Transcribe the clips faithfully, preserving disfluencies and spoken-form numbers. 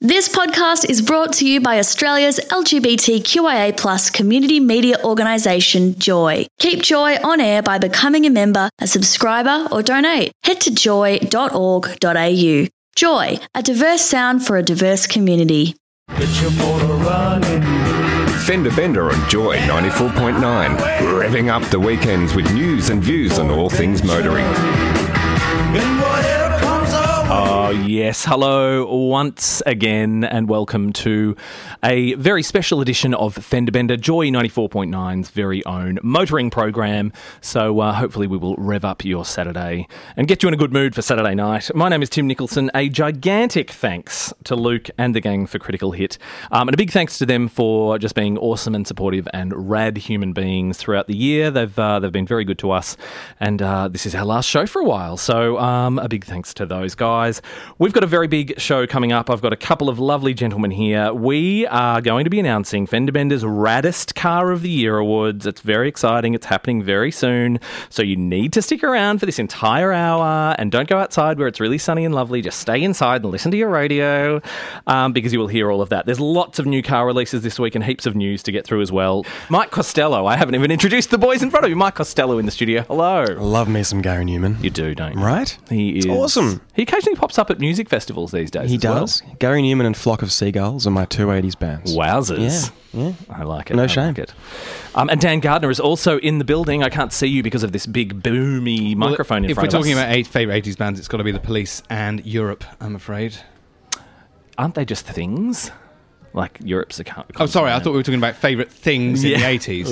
This podcast is brought to you by Australia's L G B T Q I A plus community media organisation, Joy. Keep Joy on air by becoming a member, a subscriber or donate. Head to joy dot org dot a u. Joy, a diverse sound for a diverse community. Get your motor running. Fender Bender on Joy ninety-four point nine, revving up the weekends with news and views on all things motoring. And whatever comes our way. Oh, yes. Hello once again and welcome to a very special edition of Fender Bender, Joy ninety-four point nine's very own motoring program. So uh, hopefully we will rev up your Saturday and get you in a good mood for Saturday night. My name is Tim Nicholson. A gigantic thanks to Luke and the gang for Critical Hit. Um, and a big thanks to them for just being awesome and supportive and rad human beings throughout the year. They've uh, they've been very good to us. And uh, this is our last show for a while. So um, a big thanks to those guys. We've got a very big show coming up. I've got a couple of lovely gentlemen here. We are going to be announcing Fender Bender's Raddest Car of the Year Awards. It's very exciting. It's happening very soon. So you need to stick around for this entire hour and don't go outside where it's really sunny and lovely. Just stay inside and listen to your radio um, because you will hear all of that. There's lots of new car releases this week and heaps of news to get through as well. Mike Costello. I haven't even introduced the boys in front of you. Mike Costello in the studio. Hello. Love me some Gary Newman. You do, don't you? Right? He is. It's awesome. He occasionally pops up at music festivals these days. He as does. Well. Gary Newman and Flock of Seagulls are my two eighties bands. Wowzers. Yeah, yeah. I like it. No I shame. Like it. Um, and Dan Gardner is also in the building. I can't see you because of this big boomy Well, microphone in if front we're of us. talking about eight favourite eighties bands, it's got to be The Police and Europe, I'm afraid. Aren't they just things? Like Europe's a con- Oh, sorry, I thought we were talking about favourite things in Yeah. the eighties.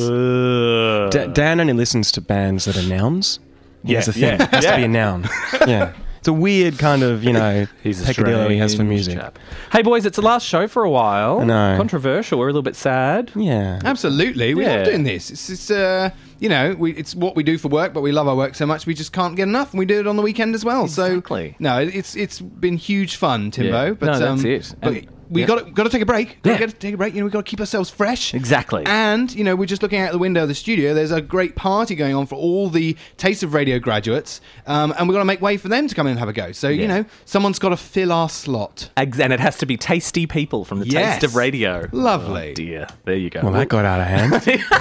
Da- Dan only listens to bands that are nouns. Yeah, That's the thing. yeah, It has yeah. to be a noun. Yeah. It's a weird kind of, you know, He's a peccadillo he has for strange music. chap. Hey, boys, it's the last show for a while. I know. Controversial. We're a little bit sad. Yeah. Absolutely, we Yeah. love doing this. It's, it's uh, you know, we, it's what we do for work, but we love our work so much we just can't get enough, and we do it on the weekend as well. Exactly. So, no, it's it's been huge fun, Timbo. Yeah. But No, that's um, it. But And- we yeah. got to got to take a break. Yeah. Got to take a break. You know, we got to keep ourselves fresh. Exactly. And you know, we're just looking out the window of the studio. There's a great party going on for all the Taste of Radio graduates, um, and we've got to make way for them to come in and have a go. So Yeah. you know, someone's got to fill our slot. Ex- And it has to be tasty people from the Yes. Taste of Radio. Lovely. Oh, dear. There you go. Well, that got out of hand.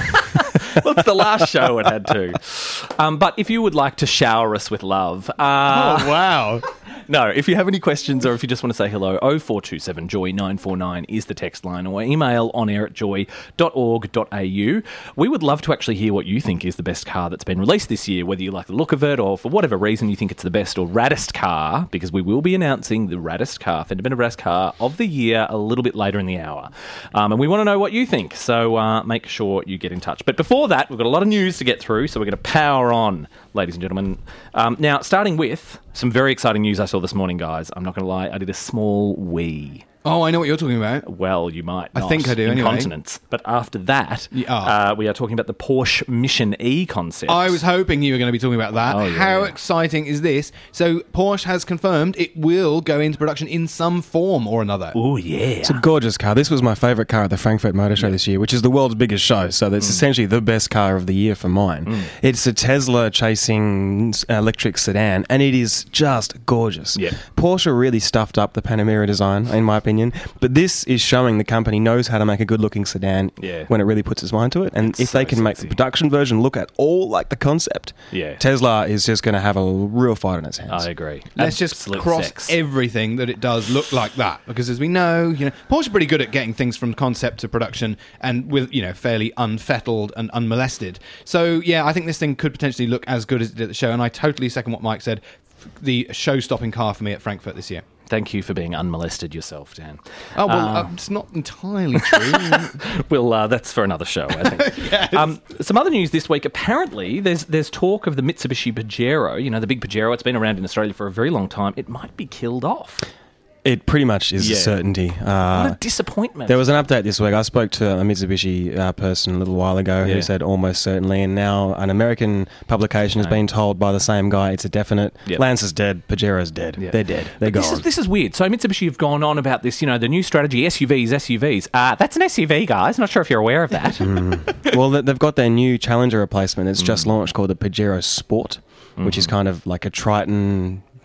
Well, it's the last show it had to. Um, but if you would like to shower us with love, uh, Oh wow! no, if you have any questions or if you just want to say hello, oh four two seven joy nine four nine is the text line, or email on air at joy dot org dot a u. We would love to actually hear what you think is the best car that's been released this year, whether you like the look of it or for whatever reason you think it's the best or raddest car, because we will be announcing the raddest car, Fender Bender raddest car of the year a little bit later in the hour. Um, and we want to know what you think, so uh, make sure you get in touch. But before that, we've got a lot of news to get through, so we're going to power on, ladies and gentlemen. Um, now, starting with some very exciting news I saw this morning, guys. I'm not going to lie, I did a small wee. Oh, I know what you're talking about. Well, you might I not think I do, anyway. incontinence. But after that, Yeah, oh. uh, we are talking about the Porsche Mission E concept. I was hoping you were going to be talking about that. Oh, yeah, How yeah. exciting is this? So Porsche has confirmed it will go into production in some form or another. Oh, yeah. It's a gorgeous car. This was my favourite car at the Frankfurt Motor Show this year, which is the world's biggest show. So it's essentially the best car of the year for mine. It's a Tesla chasing uh, electric sedan, and it is just gorgeous. Yeah. Porsche really stuffed up the Panamera design, in my opinion. But this is showing the company knows how to make a good-looking sedan Yeah. when it really puts its mind to it. And It's if they so can make the sexy. production version look at all like the concept, Yeah. Tesla is just going to have a real fight on its hands. I agree. Let's just Absolute cross sex. everything that it does look like that, because as we know, you know, Porsche are pretty good at getting things from concept to production and with, you know, fairly unfettled and unmolested. So yeah, I think this thing could potentially look as good as it did at the show, and I totally second what Mike said. F- The show-stopping car for me at Frankfurt this year. Thank you for being unmolested yourself, Dan. Oh well, Uh, uh, it's not entirely true. Well, uh, that's for another show, I think. um, some other news this week. Apparently, there's there's talk of the Mitsubishi Pajero. You know, the big Pajero. It's been around in Australia for a very long time. It might be killed off. It pretty much is Yeah. a certainty. What Uh, a disappointment. There was an update this week. I spoke to a Mitsubishi uh, person a little while ago Yeah. who said almost certainly, and now an American publication has Okay. been told by the same guy it's a definite. Yep. Lance is dead. Pajero's dead. Yeah. They're dead. They're This gone. is, this is weird. So Mitsubishi have gone on about this, you know, the new strategy, S U Vs, S U Vs. Uh, that's an S U V, guys. Not sure if you're aware of that. Well, they- they've got their new Challenger replacement that's just Mm. launched called the Pajero Sport, which is kind of like a Triton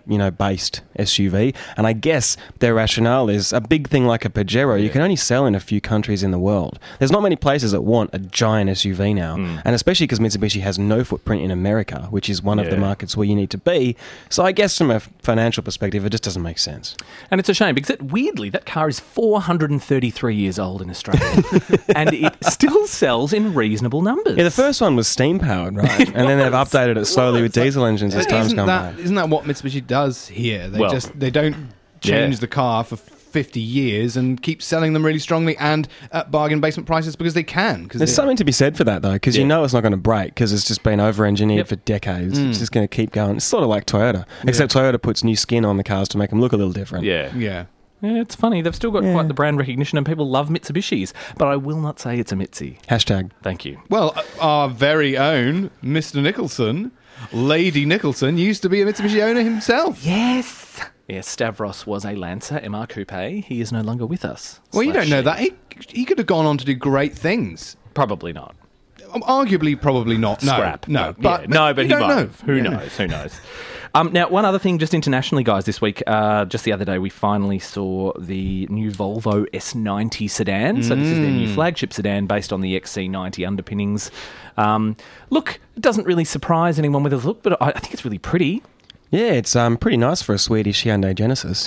you know, based S U V. And I guess their rationale is a big thing like a Pajero, you can only sell in a few countries in the world. There's not many places that want a giant S U V now. Mm. And especially because Mitsubishi has no footprint in America, which is one of the Yeah. markets where you need to be. So I guess from a financial perspective, it just doesn't make sense. And it's a shame because, it, weirdly, that car is four hundred thirty-three years old in Australia and it still sells in reasonable numbers. Yeah, the first one was steam-powered, right? And then they've updated it slowly with diesel engines as But time's isn't gone that, by. isn't that what Mitsubishi does here? They Well, just they don't change yeah. the car for fifty years and keep selling them really strongly and at bargain basement prices because they can. Cause There's they, something to be said for that, though, because you Yeah. know it's not going to break because it's just been over-engineered Yep. for decades. Mm. It's just going to keep going. It's sort of like Toyota, except Toyota puts new skin on the cars to make them look a little different. Yeah. yeah. Yeah, it's funny. They've still got Yeah. quite the brand recognition and people love Mitsubishis. But I will not say it's a Mitsi. Hashtag. Thank you. Well, uh, our very own Mister Nicholson, Lady Nicholson, used to be a Mitsubishi owner himself. Yes. Yes, Stavros was a Lancer M R Coupe. He is no longer with us. Well, you Slash don't know she. that. He, he could have gone on to do great things. Probably not. Um, Arguably, probably not. No, Scrap. No, Yeah, but, no, but you he don't might know. have. Who Yeah. knows? Who knows? Um, now, one other thing, just internationally, guys, this week, uh, just the other day, we finally saw the new Volvo S ninety sedan. So this is their new flagship sedan based on the X C ninety underpinnings. Um, look, it doesn't really surprise anyone with its look, but I, I think it's really pretty. Yeah, it's um, pretty nice for a Swedish Hyundai Genesis.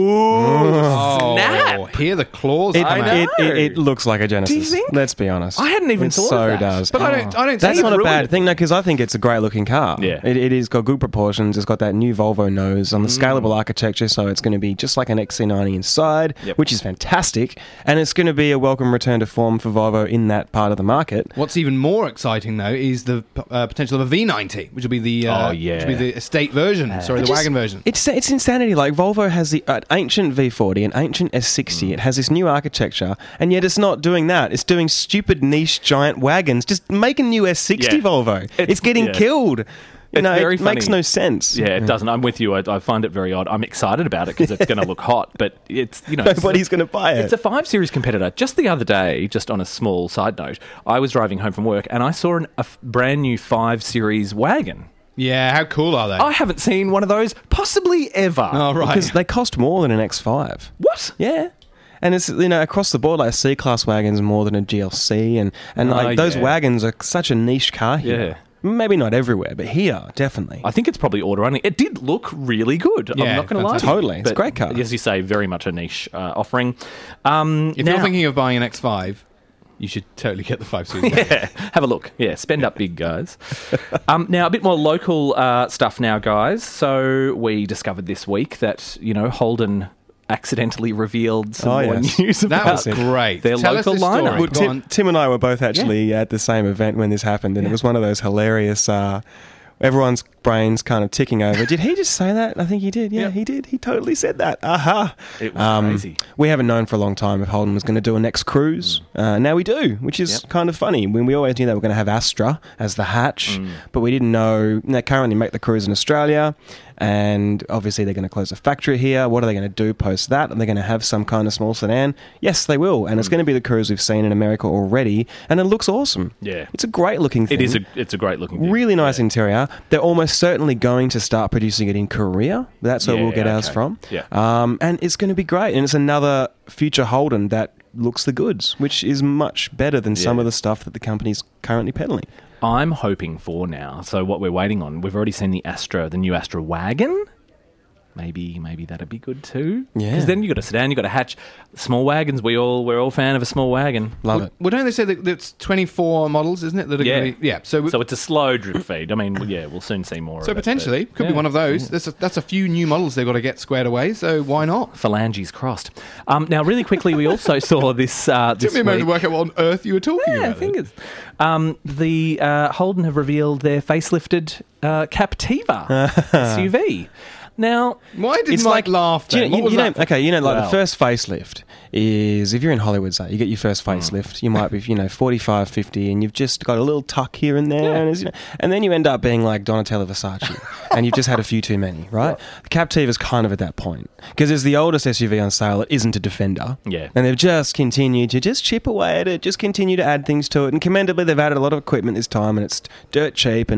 Oh, Snap! hear the claws It, come out. it, it, it looks like a Genesis. Do you think? Let's be honest. I hadn't even it thought so of that. does. But I don't. I don't. That's see not it. a ruined bad it. thing, no, because I think it's a great looking car. Yeah. It, it is got good proportions. It's got that new Volvo nose on the scalable architecture, so it's going to be just like an X C ninety inside, Yep. which is fantastic. And it's going to be a welcome return to form for Volvo in that part of the market. What's even more exciting, though, is the uh, potential of a V ninety, which will be the uh, Oh, yeah. which will be the estate version. Sorry, the Just- wagon version. It's it's insanity. Like Volvo has the uh, ancient V forty, an ancient S sixty. Mm. It has this new architecture, and yet it's not doing that. It's doing stupid niche giant wagons. Just make a new S sixty Yeah. Volvo. It's, It's- getting yeah. killed. You It's know, very it makes funny. no sense. Yeah, it doesn't. I'm with you. I, I find it very odd. I'm excited about it because it's going to look hot, but it's, you know... it's- Nobody's going to buy it. It's a five Series competitor. Just the other day, just on a small side note, I was driving home from work and I saw an, a f- brand new five Series wagon. Yeah, how cool are they? I haven't seen one of those possibly ever. oh, right. Because they cost more than an X five. What? Yeah. And it's, you know, across the board, like a C-Class wagon's more than a G L C. And, and Oh, like, those yeah. wagons are such a niche car here. Yeah. Maybe not everywhere, but here, definitely. I think it's probably order only. It did look really good. Yeah, I'm not going to lie. fantastic. Totally. It's a But great car. As you say, very much a niche uh, offering. Um, if now- you're thinking of buying an X five, you should totally get the five Series. wagon. Yeah, have a look. Yeah, spend up big, guys. Um, now, a bit more local uh, stuff now, guys. So we discovered this week that, you know, Holden accidentally revealed some Oh, more yes. news That about was great. their Tell us local this story. lineup. Well, Go Tim, on. Tim and I were both actually at the same event when this happened, and it was one of those hilarious. Uh, everyone's brains kind of ticking over. Did he just say that? I think he did. Yeah, Yeah. he did. He totally said that. Aha! It was crazy. We haven't known for a long time if Holden was going to do a next cruise. Uh, now we do, which is Yep. kind of funny. When we always knew they were going to have Astra as the hatch, but we didn't know they currently make the cruise in Australia. And obviously, they're going to close a factory here. What are they going to do post that? Are they going to have some kind of small sedan? Yes, they will. And it's going to be the cruise we've seen in America already. And it looks awesome. Yeah. It's a great looking thing. It is a, it's a great looking thing. Really nice interior. They're almost certainly going to start producing it in Korea. That's where Yeah, we'll get ours okay. from. Yeah. Um, and it's going to be great. And it's another future Holden that looks the goods, which is much better than some Yeah. of the stuff that the company's currently peddling. I'm hoping for now. So what we're waiting on, we've already seen the Astra, the new Astra wagon. Maybe, maybe that'd be good too. Yeah. Because then you got a sedan, you got a hatch. Small wagons, we all we're all fan of a small wagon. Love Well, it. well, don't they say that it's twenty-four models, isn't it? That are Yeah. gonna be, yeah. So, So it's a slow drip feed. I mean, yeah, we'll soon see more. so of it, potentially but- could yeah. be one of those. That's a, that's a few new models they've got to get squared away. So why not? Phalanges crossed. Um, now, really quickly, we also saw this. Uh, this Took me a moment week. to work out what on earth you were talking Yeah, I about. think it's. Um, the uh, Holden have revealed their facelifted uh, Captiva S U V. Now, Why did It's Mike like- laugh? Do you Then? know, What you, was you know, that? okay, you know, like Wow. the first facelift is if you're in Hollywood, say you get your first facelift, you might be, you know, forty-five, fifty, and you've just got a little tuck here and there, Yeah. and, it's, you know, and then you end up being like Donatella Versace, and you've just had a few too many, right? The Captiva's kind of at that point because it's the oldest S U V on sale. It isn't a Defender, Yeah. and they've just continued to just chip away at it, just continue to add things to it, and commendably, they've added a lot of equipment this time, and it's dirt cheap, and it's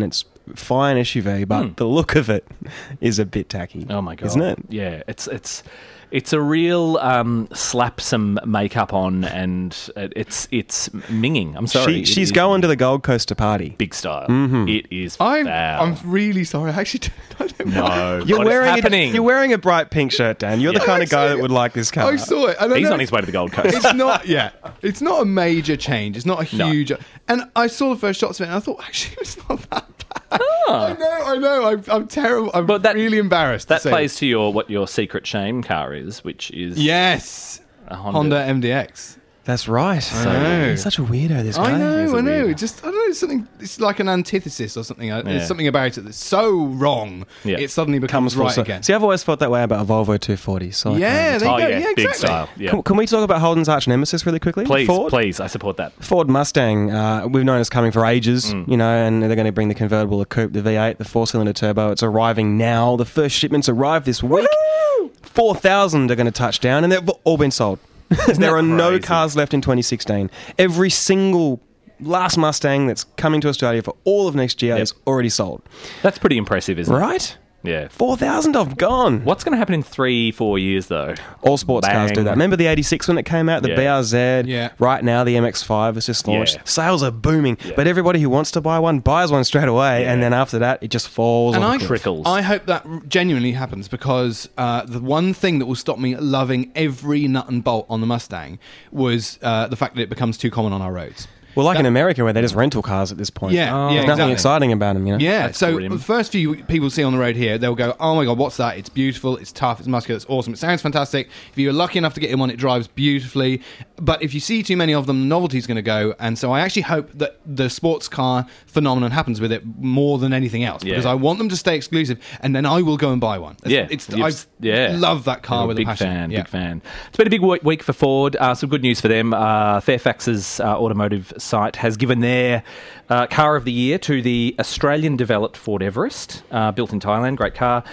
fine S U V, but Hmm. the look of it is a bit tacky. Oh my god! Isn't it? Yeah, it's it's it's a real um, slap some makeup on, and it- it's it's minging. I'm sorry, She, It she's is going to the Gold Coast to party. big style. Mm-hmm. It is I'm, foul. I'm really sorry. I actually don't, I don't know. no, You're what is wearing happening? a, you're wearing a bright pink shirt, Dan. You're the Yeah. kind of guy Actually, that would like this car. I saw it. And I He's know on his way to the Gold Coast. It's not, yeah. It's not a major change. It's not a No. huge. And I saw the first shots of it, and I thought, actually, it's not that bad. Ah. I know, I know. I'm, I'm terrible. I'm But that- really embarrassed. That to say plays it. to your what your secret shame car is, which is Yes, a Honda. Honda M D X. That's right. I know. He's such a weirdo, this guy. I know, He's a I know. weirdo. It just, I don't know. It's something. It's like an antithesis or something. Uh, Yeah. There's something about it that's so wrong. Yeah. It suddenly Comes becomes full right cir- again. See, I've always felt that way about a Volvo two forty. So I Yeah, can't- there Oh you go. yeah, Yeah, big exactly. style. Yeah. Can, can we talk about Holden's arch nemesis really quickly? Please, Ford? please, I support that. Ford Mustang, uh, we've known it's coming for ages, Mm. you know, and they're going to bring the convertible, the coupe, the V eight, the four-cylinder turbo. It's arriving now. The first shipments arrived this week. four thousand are going to touch down, and they've all been sold. There are no crazy? cars left in twenty sixteen. Every single last Mustang that's coming to Australia for all of next year Yep. is already sold. That's pretty impressive, isn't it? Right? Yeah. four thousand of them gone. What's going to happen in three, four years though? All sports cars Bang. do that. Remember the eighty-six when it came out? The Yeah. B R Z. Yeah. Right now, the M X five has just launched. Yeah. Sales are booming. Yeah. But everybody who wants to buy one buys one straight away. Yeah. And then after that, it just falls And off I, a cliff. Trickles. I hope that r- genuinely happens because uh, the one thing that will stop me loving every nut and bolt on the Mustang was uh, the fact that it becomes too common on our roads. Well, like in That- America, where they're just rental cars at this point. Yeah, Oh. yeah, There's nothing exactly. exciting about them, you know? Yeah, That's so grim. the first few people see on the road here, they'll go, "Oh my god, what's that? It's beautiful, it's tough, it's muscular, it's awesome, it sounds fantastic." If you're lucky enough to get in one, it drives beautifully. But if you see too many of them, novelty's going to go. And so I actually hope that the sports car phenomenon happens with it more than anything else because Yeah. I want them to stay exclusive, and then I will go and buy one. It's, Yeah, it's You've I s- yeah. love that car I'm with a big a passion. fan. Yeah. Big fan. It's been a big wo- week for Ford. Uh, some good news for them. Uh, Fairfax's uh, automotive site has given their uh, car of the year to the Australian-developed Ford Everest, uh, built in Thailand. Great car,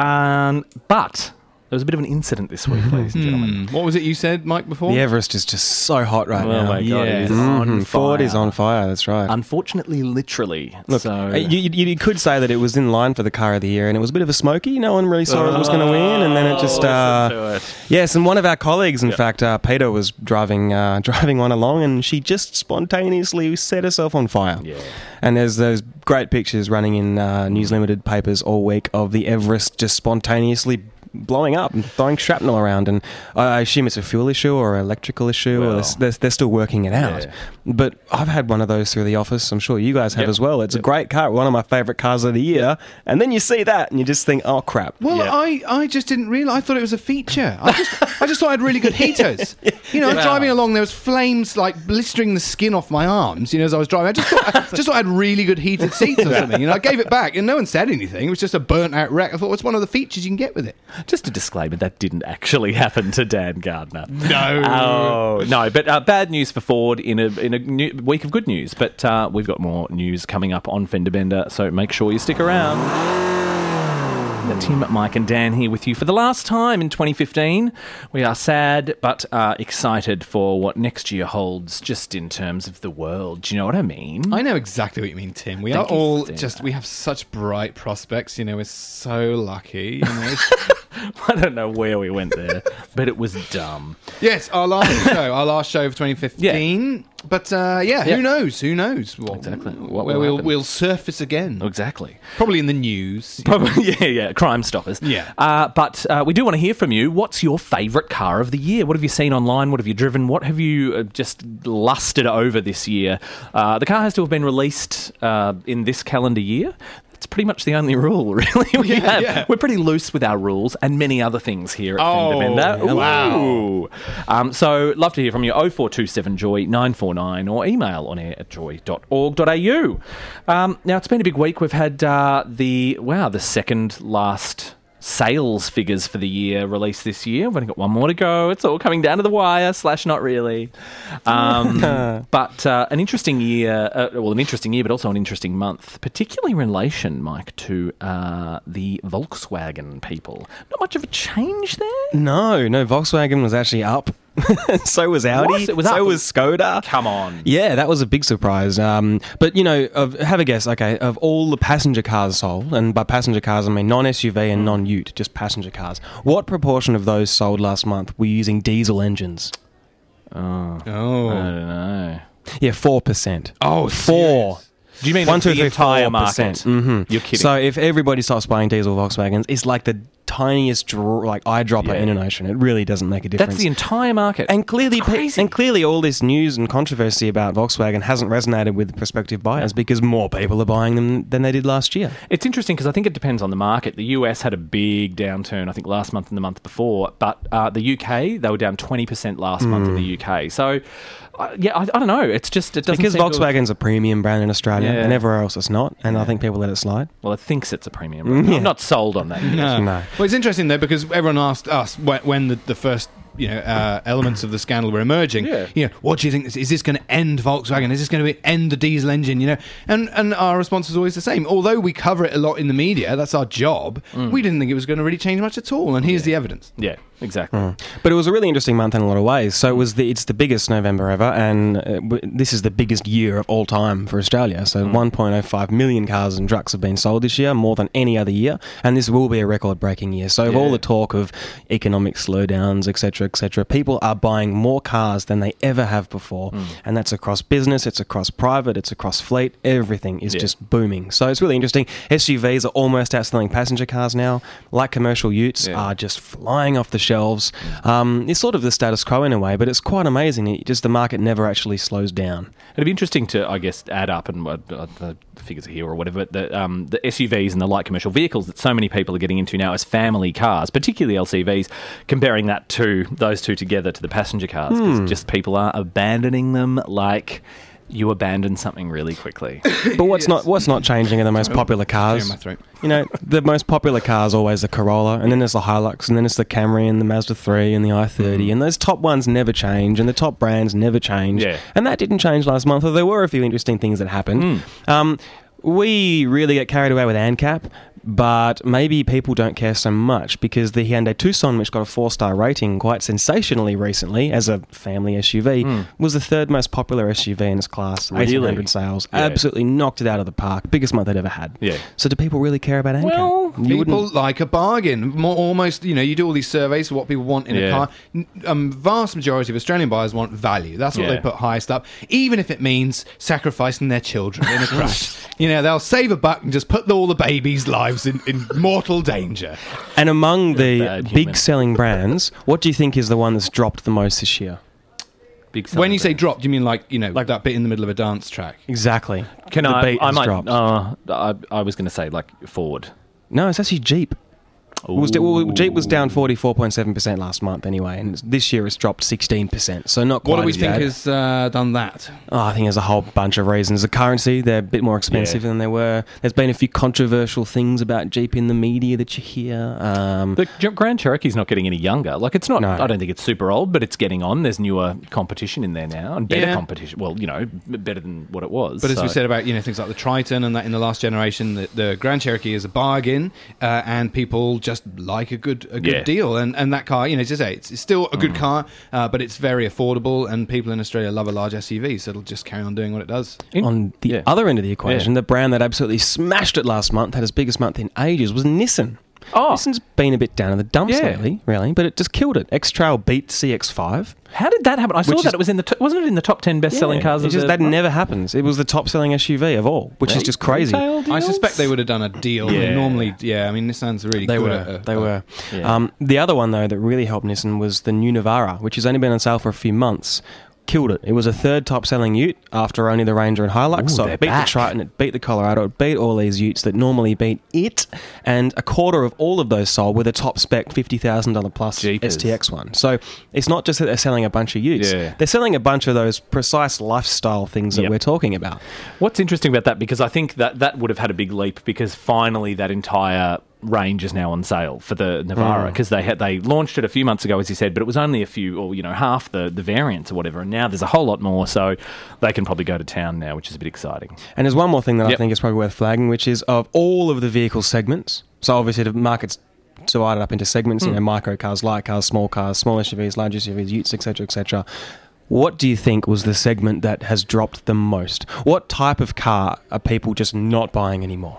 um, but there was a bit of an incident this week, ladies and gentlemen. Hmm. What was it you said, Mike, before? The Everest is just so hot right Oh now. my god, it is Yes. on Mhm. Ford fire. is on fire, that's right. Unfortunately, literally. Look, so uh, you, you, you could say that it was in line for the car of the year, and it was a bit of a smoky. No one really saw it was going to win, and then it just. Oh, Uh, listen to it. yes, and one of our colleagues, in Yeah. fact, uh, Peter, was driving uh, driving one along, and she just spontaneously set herself on fire. Yeah. And there's those great pictures running in uh, News Limited papers all week of the Everest just spontaneously blowing up and throwing shrapnel around. And I assume it's a fuel issue or an electrical issue, or Well. they're, they're, they're still working it out. Yeah. But I've had one of those through the office. I'm sure you guys have Yep. as well. It's Yep. a great car, one of my favourite cars of the year. And then you see that and you just think, oh, crap. Well, Yeah. I, I just didn't realise. I thought it was a feature. I just I just thought I had really good heaters. You know, I was Yeah. driving along. There was flames like blistering the skin off my arms. You know, as I was driving, I just thought I just thought I had really good heated seats or something. You know, I gave it back, and no one said anything. It was just a burnt out wreck. I thought, what's one of the features you can get with it? Just a disclaimer, that didn't actually happen to Dan Gardner. No. Oh, no. But uh, bad news for Ford in a in a new week of good news. But uh, we've got more news coming up on Fender Bender, so make sure you stick around. The Tim, Mike and Dan here with you for the last time in twenty fifteen. We are sad but uh, excited for what next year holds just in terms of the world. Do you know what I mean? I know exactly what you mean, Tim. We Thank are you, all Tim. just we have such bright prospects. You know, we're so lucky. You know. I don't know where we went there, but it was dumb. Yes, our last show, our last show of twenty fifteen. But uh, yeah, Yeah. who knows? Who knows? What, Exactly. What where will we'll, happen? we'll surface again. Exactly. Probably in the news. Probably, yeah, yeah. Crime Stoppers. Yeah. Uh, but uh, we do want to hear from you. What's your favourite car of the year? What have you seen online? What have you driven? What have you uh, just lusted over this year? Uh, the car has to have been released uh, in this calendar year. It's pretty much the only rule, really. We Yeah, have. yeah. We're pretty loose with our rules and many other things here at Oh, Fender Bender. wow. Ooh. Um, so, love to hear from you. oh four two seven joy nine four nine or email on air at joy dot org dot a u. Um, now, it's been a big week. We've had uh, the, wow, the second last sales figures for the year released this year. We've only got one more to go. It's all coming down to the wire, slash not really. Um, but uh, an interesting year, uh, well, an interesting year, but also an interesting month, particularly in relation, Mike, to uh, the Volkswagen people. Not much of a change there. No, no, Volkswagen was actually up so was Audi. What? It was so up. was Skoda. Come on. Yeah, that was a big surprise. Um, but, you know, of, have a guess, okay, of all the passenger cars sold, and by passenger cars I mean non-S U V and non-ute, just passenger cars, what proportion of those sold last month were using diesel engines? Oh. Oh. I don't know. Yeah, four percent. Oh, Four. serious? Do you mean One, the two, three, entire four market? percent. Mm-hmm. You're kidding. So if everybody stops buying diesel Volkswagens, it's like the tiniest dr- like eyedropper Yeah. in an ocean. It really doesn't make a difference. That's the entire market. and clearly, That's crazy. and clearly, all this news and controversy about Volkswagen hasn't resonated with prospective buyers because more people are buying them than they did last year. It's interesting because I think it depends on the market. The U S had a big downturn, I think, last month and the month before. But uh, the U K, they were down twenty percent last month in the U K. So, uh, yeah, I, I don't know. It's just, it doesn't Because seem to have- Volkswagen's a premium brand in Australia, Yeah. and everywhere else it's not. And I think people let it slide. Well, it thinks it's a premium brand. Yeah. I'm not sold on that. No. No. Well, it's interesting though because everyone asked us when, when the, the first you know uh, elements of the scandal were emerging. Yeah. You know, what do you think? Is, is this going to end Volkswagen? Is this going to end the diesel engine? You know, and and our response is always the same. Although we cover it a lot in the media, that's our job. We didn't think it was going to really change much at all. And here's the evidence. Yeah, exactly. But it was a really interesting month in a lot of ways. So it was the, it's the biggest November ever, and uh, w- this is the biggest year of all time for Australia. So one point oh five million cars and trucks have been sold this year, more than any other year, and this will be a record-breaking year. So of all Yeah. the talk of economic slowdowns, et cetera, et cetera, people are buying more cars than they ever have before, and that's across business, it's across private, it's across fleet. Everything is Yeah. just booming. So it's really interesting. S U Vs are almost outselling passenger cars now. Light commercial utes Yeah. are just flying off the shelves. Um, it's sort of the status quo in a way, but it's quite amazing. It just the market never actually slows down. It'd be interesting to, I guess, add up, and uh, uh, the figures are here or whatever, but the, um, the S U Vs and the light commercial vehicles that so many people are getting into now as family cars, particularly L C Vs, comparing that to those two together to the passenger cars, because just people are abandoning them like you abandon something really quickly. But what's not what's not changing are the most popular Clear cars. my throat. You know, the most popular car is always the Corolla, and then there's the Hilux, and then it's the Camry and the Mazda three and the i thirty, and those top ones never change, and the top brands never change. Yeah. And that didn't change last month, although there were a few interesting things that happened. Um, we really get carried away with ANCAP, but maybe people don't care so much because the Hyundai Tucson, which got a four-star rating quite sensationally recently as a family S U V, was the third most popular S U V in its class, Really? eighteen hundred sales. Yeah. Absolutely knocked it out of the park. Biggest month they'd ever had. Yeah. So do people really care about ANCAP? Well, You People wouldn't- like a bargain. More, almost, you know, you do all these surveys for what people want in Yeah. a car. N- Um, vast majority of Australian buyers want value. That's what Yeah. they put highest up, even if it means sacrificing their children in a crash. You know, they'll save a buck and just put all the babies' lives in, in mortal danger. And among the bad human. big selling brands, what do you think is the one that's dropped the most this year? Big When you say celebration. drop, do you mean like, you know, like that bit in the middle of a dance track? Exactly. Can the I? beat I has might. dropped. Uh, I, I was going to say like Ford. No, it's actually Jeep. It was, well, Jeep was down forty-four point seven percent last month anyway, and this year it's dropped sixteen percent, so not quite What do we as think bad. has uh, done that? Oh, I think there's a whole bunch of reasons. The currency, they're a bit more expensive Yeah. than they were. There's been a few controversial things about Jeep in the media that you hear. Um, The G- Grand Cherokee's not getting any younger. Like it's not. No. I don't think it's super old, but it's getting on. There's newer competition in there now, and better Yeah. competition. Well, you know, b- better than what it was. But as we so- said about, you know, things like the Triton and that in the last generation, the, the Grand Cherokee is a bargain, uh, and people just like a good a good Yeah. deal. And and that car, you know, as I say, it's, it's still a good car, uh, but it's very affordable, and people in Australia love a large S U V, so it'll just carry on doing what it does. In- on the yeah. other end of the equation, Yeah. the brand that absolutely smashed it last month, had its biggest month in ages, was Nissan. Oh. Nissan's been a bit down in the dumps Yeah. lately, really, but it just killed it. X-Trail beat C X five. How did that happen? I saw Which that is- it was in the t- wasn't it in the top ten best selling Yeah, cars? it of just, the that month? never happens. It was the top-selling S U V of all, which is just crazy. Retail I deals? suspect they would have done a deal. Yeah. Normally, yeah, I mean, Nissan's really They good were. at a- they a- were. Yeah. Um, the other one, though, that really helped Nissan was the new Navara, which has only been on sale for a few months. Killed it. It was a third top-selling ute after only the Ranger and Hilux. Ooh, so they're it beat back. the Triton, it beat the Colorado, it beat all these utes that normally beat it, and a quarter of all of those sold with a top-spec fifty thousand dollars plus Jeepers. S T X one. So it's not just that they're selling a bunch of utes. Yeah. They're selling a bunch of those precise lifestyle things that Yep. we're talking about. What's interesting about that, because I think that that would have had a big leap because finally that entire range is now on sale for the Navara because they had they launched it a few months ago, as you said, but it was only a few or you know half the the variants or whatever, and now there's a whole lot more, so they can probably go to town now, which is a bit exciting. And there's one more thing that I Yep. think is probably worth flagging, which is of all of the vehicle segments, so obviously the market's divided up into segments, you know, micro cars, light cars, small cars, small S U Vs, large S U Vs, utes, et cetera, et cetera. What do you think was the segment that has dropped the most? What type of car are people just not buying anymore?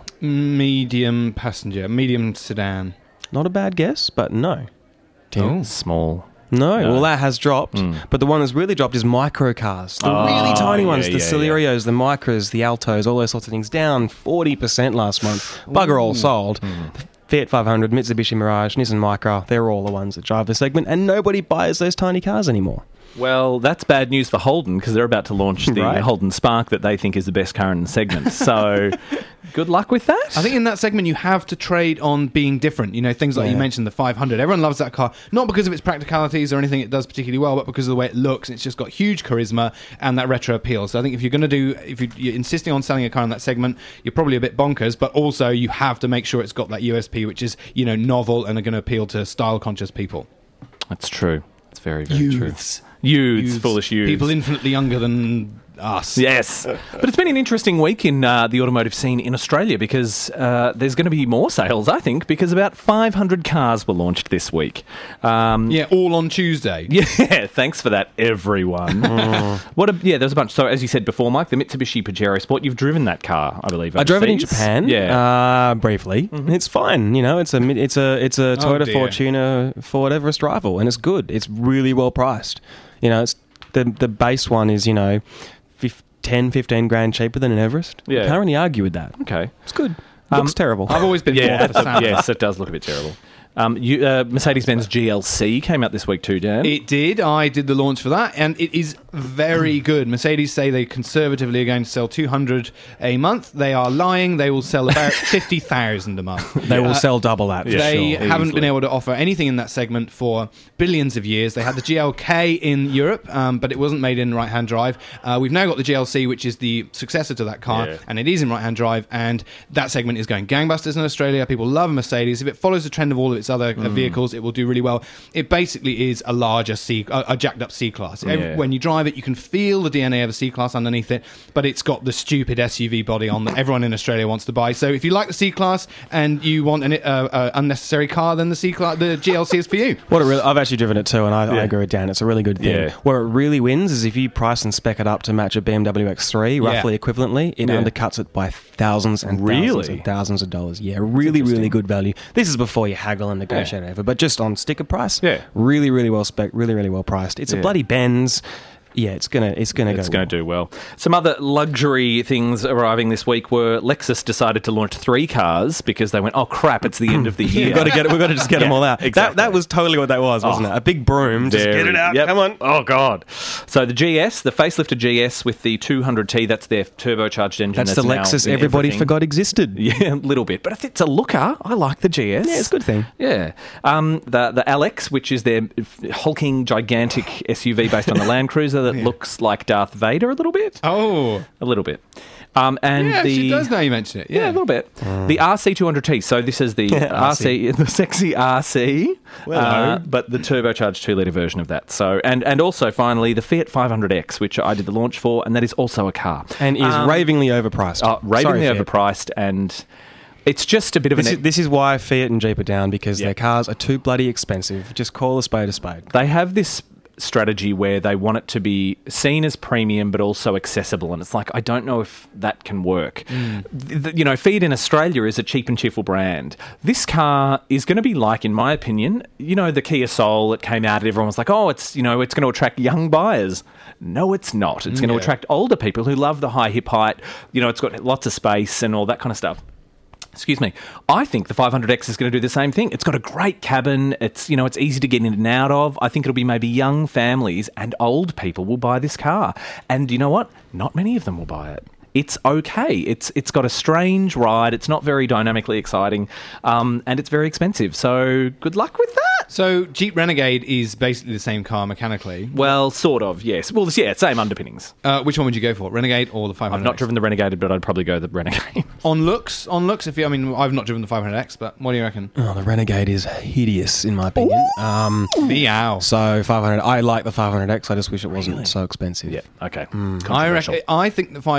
Medium passenger, medium sedan. Not a bad guess, but no. Tim? Oh. Small. No, No. well, that has dropped. Mm. But the one that's really dropped is micro cars. The Oh, really tiny yeah, ones, the yeah, Celerios, the Micras, the Altos, all those sorts of things, down forty percent last month. Bugger all sold. The Fiat five hundred, Mitsubishi Mirage, Nissan Micra, they're all the ones that drive the segment, and nobody buys those tiny cars anymore. Well, that's bad news for Holden because they're about to launch the Right. Holden Spark that they think is the best car in the segment. So, good luck with that. I think in that segment you have to trade on being different. You know, things like Yeah. you mentioned, the five hundred. Everyone loves that car, not because of its practicalities or anything it does particularly well, but because of the way it looks. It's just got huge charisma and that retro appeal. So I think if you're going to do, if you- you're insisting on selling a car in that segment, you're probably a bit bonkers. But also you have to make sure it's got that U S P, which is, you know, novel and are going to appeal to style-conscious people. That's true. It's very, very true. Youths. Youths, Youths. foolish youths. People infinitely younger than us. Yes. But it's been an interesting week in uh, the automotive scene in Australia because uh, there's going to be more sales, I think, because about five hundred cars were launched this week. Um, Yeah, all on Tuesday. Yeah, thanks for that, everyone. What? A, yeah, there's a bunch. So, as you said before, Mike, the Mitsubishi Pajero Sport, you've driven that car, I believe. I drove it in overseas. Japan, Yeah. uh, briefly. It's fine, you know. It's a mid- it's a it's a Toyota dear. Fortuner Ford Everest rival, and it's good. It's really well priced. You know, it's the the base one is you know, fif- ten, fifteen grand cheaper than an Everest. Yeah. Can't really argue with that. Okay. It's good. Um, Looks terrible. I've always been Yeah, more for Sam. yes, it does look a bit terrible. Um, you, uh, Mercedes-Benz G L C came out this week too, Dan. It did. I did the launch for that, and it is very good. Mercedes say they conservatively are going to sell two hundred a month. They are lying. They will sell about fifty thousand a month. They will Uh, sell double that. For They sure. haven't easily. been able to offer anything in that segment for billions of years. They had the G L K in Europe, um, but it wasn't made in right-hand drive. Uh, we've now got the G L C, which is the successor to that car, Yeah. and it is in right-hand drive, and that segment is going gangbusters in Australia. People love Mercedes. If it follows the trend of all of its other uh, vehicles, it will do really well. It basically is a larger C, a, a jacked-up C-Class. Every- Yeah. When you drive it, you can feel the D N A of a C-Class underneath it, but it's got the stupid S U V body on that everyone in Australia wants to buy. So if you like the C-Class and you want an uh, uh, unnecessary car, then the C-Class, the G L C is for you. What a really, I've actually driven it too, and I, Yeah. I agree with Dan. It's a really good thing. Yeah. Where it really wins is if you price and spec it up to match a B M W X three, roughly Yeah. equivalently, it Yeah. undercuts it by thousands and thousands Really? and thousands of dollars. Yeah, really, really good value. This is before you haggle and negotiate over, but just on sticker price, Yeah. really, really well spec, really, really well priced. It's Yeah. a bloody Benz. Yeah, it's gonna, it's gonna It's go. going to do well. Some other luxury things arriving this week were Lexus decided to launch three cars because they went, oh crap, it's the end of the year. We've got to get it. We've got to just get them Yeah, all out. exactly. That, that was totally what that was, wasn't Oh. it? A big broom. Just Very- get it out. yep. Come on. Oh, God. So the G S, the facelifted G S with the two hundred T, that's their turbocharged engine. That's the now Lexus in everybody everything. forgot existed. Yeah, a little bit. But if it's a looker, I like the G S. Yeah, it's a good thing. Yeah. Um, the the L X, which is their hulking, gigantic S U V based on the Land Cruiser that looks like Darth Vader a little bit. Oh, A little bit. Um, and yeah, the she does now you mention it. Yeah, Yeah, a little bit. The R C two hundred T. So this is the R C, the sexy R C, uh, but the turbocharged two litre version of that. So and and also finally the Fiat five hundred X, which I did the launch for, and that is also a car And is Um, ravingly overpriced. uh, ravingly Sorry, Fiat. overpriced, and it's just a bit of an. This is, this is why Fiat and Jeep are down, because Yeah. their cars are too bloody expensive. Just call a spade a spade. They have this strategy where they want it to be seen as premium but also accessible, and it's like I don't know if that can work. Th- th- you know, Fiat in Australia is a cheap and cheerful brand. This car is going to be like, in my opinion, you know, the Kia Soul that came out and everyone was like, oh, it's, you know, it's going to attract young buyers. No, it's not. It's going to Yeah. attract older people who love the high hip height. You know, it's got lots of space and all that kind of stuff. Excuse me. I think the five hundred X is going to do the same thing. It's got a great cabin. It's, you know, it's easy to get in and out of. I think it'll be maybe young families and old people will buy this car. And you know what? Not many of them will buy it. It's okay. It's it's got a strange ride. It's not very dynamically exciting, um, and it's very expensive. So good luck with that. So Jeep Renegade is basically the same car mechanically. Well, sort of, yes. Well, yeah, same underpinnings. Uh, which one would you go for, Renegade or the five hundred? I've not driven the Renegade, but I'd probably go the Renegade. On looks, on looks. If you, I mean, I've not driven the five hundred X, but what do you reckon? Oh, the Renegade is hideous, in my opinion. Um, Meow. so five hundred. I like the five hundred X. I just wish it wasn't so expensive. Yeah. Okay. I Controversial. reckon. I think the five hundred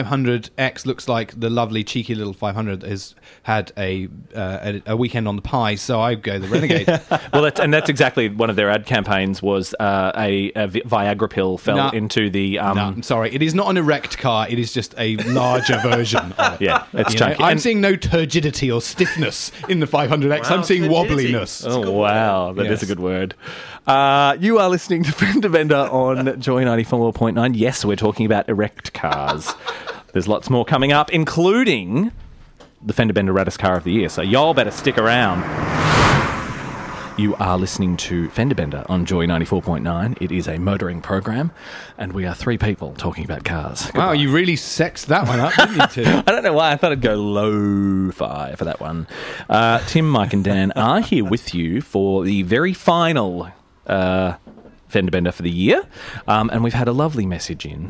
hundred X looks like the lovely, cheeky little five hundred has had a uh, a, a weekend on the pie, so I go the Renegade. Well, that's, and that's exactly one of their ad campaigns was uh, a, a Vi- Viagra pill fell No. into the... Um, No, I'm sorry. It is not an erect car. It is just a larger version of it. Yeah, it's You know, chunky. I'm And- seeing no turgidity or stiffness in the five hundred X. I'm seeing turgidity. wobbliness. Oh, wow. That is Yes. a good word. Uh, you are listening to Fender Bender on Joy ninety-four point nine. Yes, we're talking about erect cars. There's lots more coming up, including the Fender Bender Raddest Car of the Year. So y'all better stick around. You are listening to Fender Bender on Joy ninety-four point nine. It is a motoring program, and we are three people talking about cars. Wow, you really sexed that one up, didn't you, Tim? I don't know why I thought I'd go lo-fi for that one. Uh, Tim, Mike and Dan are here with you for the very final uh, Fender Bender for the year. Um, and we've had a lovely message in